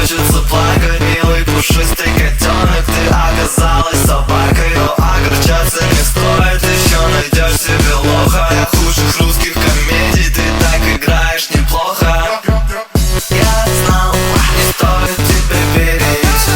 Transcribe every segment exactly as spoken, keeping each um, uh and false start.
хочется плакать. Милый пушистый котенок, ты оказалась собакой. Но огорчаться не стоит, еще найдешь себе лоха. Для худших русских комедий ты так играешь неплохо. Я знал, не стоит тебе верить.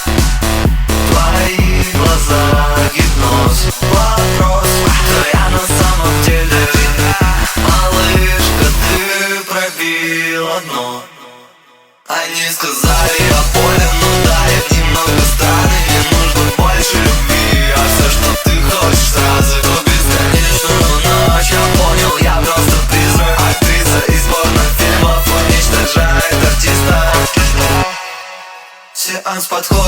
Твои глаза гипноз. Вопрос, кто я на самом деле? Малышка, ты пробила дно. Они сказали, я болен, но да, я немного странный. Мне нужно больше любви, а все, что ты хочешь сразу, то бесконечную ночь. Я понял, я просто призрак. Актриса из порнофильмов уничтожает артиста. Сеанс подходит.